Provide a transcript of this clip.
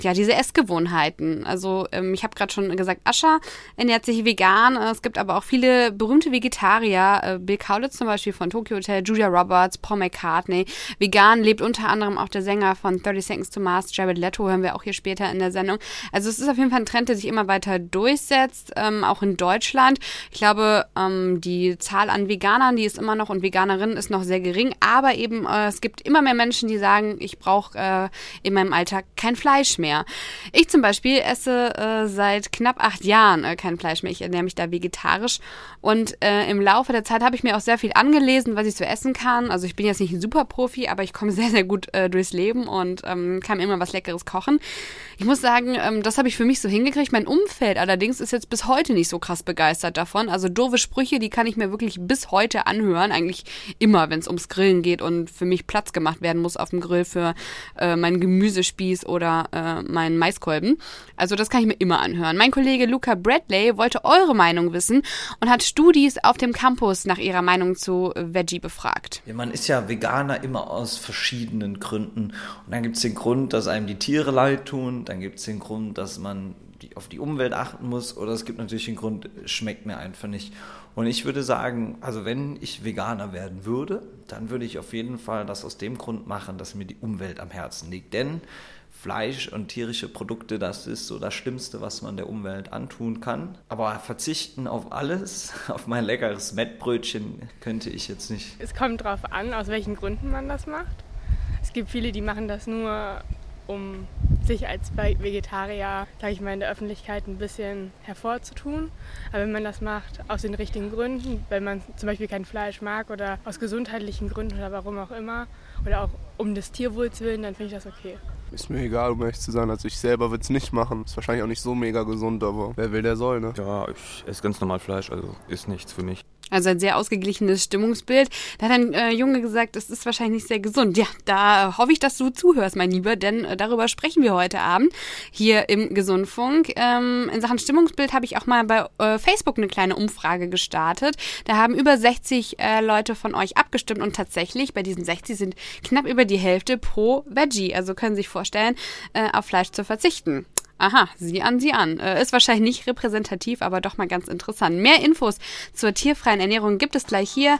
diese Essgewohnheiten. Also ich habe gerade schon gesagt, Ascha ernährt sich vegan. Es gibt aber auch viele berühmte Vegetarier. Bill Kaulitz zum Beispiel von Tokyo Hotel, Julia Roberts, Paul McCartney. Vegan lebt unter anderem auch der Sänger von 30 Seconds to Mars, Jared Leto, hören wir auch hier später in der Sendung. Also es ist auf jeden Fall ein Trend, der sich immer weiter durchsetzt, auch in Deutschland. Ich glaube, die Zahl an Veganern, die ist immer noch und Veganerinnen ist noch sehr gering, aber eben es gibt immer mehr Menschen, die sagen, ich brauche in meinem Alltag kein Fleisch mehr. Ich zum Beispiel esse seit knapp 8 Jahren kein Fleisch mehr. Ich ernähre mich da vegetarisch und im Laufe der Zeit habe ich mir auch sehr viel angelesen, was ich so essen kann. Also ich bin jetzt nicht ein Superprofi, aber ich komme sehr, sehr gut durchs Leben und kann immer was Leckeres kochen. Ich muss sagen, das habe ich für mich so hingekriegt. Mein Umfeld allerdings ist jetzt bis heute nicht so krass begeistert davon. Also doofe Sprüche, die kann ich mir wirklich bis heute anhören. Eigentlich immer, wenn es ums Grillen geht und für mich Platz gemacht werden muss auf dem Grill für meinen Gemüsespieß oder meinen Maiskolben. Also das kann ich mir immer anhören. Mein Kollege Luca Bradley wollte eure Meinung wissen und hat Studis auf dem Campus nach ihrer Meinung zu Veggie befragt. Ja, man ist ja Veganer immer aus verschiedenen Gründen. Und dann gibt es den Grund, dass einem die Tiere leid tun. Dann gibt es den Grund, dass man auf die Umwelt achten muss. Oder es gibt natürlich den Grund, schmeckt mir einfach nicht. Und ich würde sagen, also wenn ich Veganer werden würde, dann würde ich auf jeden Fall das aus dem Grund machen, dass mir die Umwelt am Herzen liegt. Denn Fleisch und tierische Produkte, das ist so das Schlimmste, was man der Umwelt antun kann. Aber verzichten auf alles, auf mein leckeres Mettbrötchen, könnte ich jetzt nicht. Es kommt drauf an, aus welchen Gründen man das macht. Es gibt viele, die machen das nur, um sich als Vegetarier, sage ich mal, in der Öffentlichkeit ein bisschen hervorzutun. Aber wenn man das macht aus den richtigen Gründen, wenn man zum Beispiel kein Fleisch mag oder aus gesundheitlichen Gründen oder warum auch immer, oder auch um des Tierwohls willen, dann finde ich das okay. Ist mir egal, um ehrlich zu sein. Also ich selber würde es nicht machen. Ist wahrscheinlich auch nicht so mega gesund, aber wer will, der soll, ne? Ja, ich esse ganz normal Fleisch, also ist nichts für mich. Also ein sehr ausgeglichenes Stimmungsbild. Da hat ein Junge gesagt, es ist wahrscheinlich nicht sehr gesund. Ja, da hoffe ich, dass du zuhörst, mein Lieber, denn darüber sprechen wir heute Abend hier im Gesundfunk. In Sachen Stimmungsbild habe ich auch mal bei Facebook eine kleine Umfrage gestartet. Da haben über 60 Leute von euch abgestimmt und tatsächlich bei diesen 60 sind knapp über die Hälfte pro Veggie. Also können sich vorstellen, auf Fleisch zu verzichten. Aha, sieh an. Ist wahrscheinlich nicht repräsentativ, aber doch mal ganz interessant. Mehr Infos zur tierfreien Ernährung gibt es gleich hier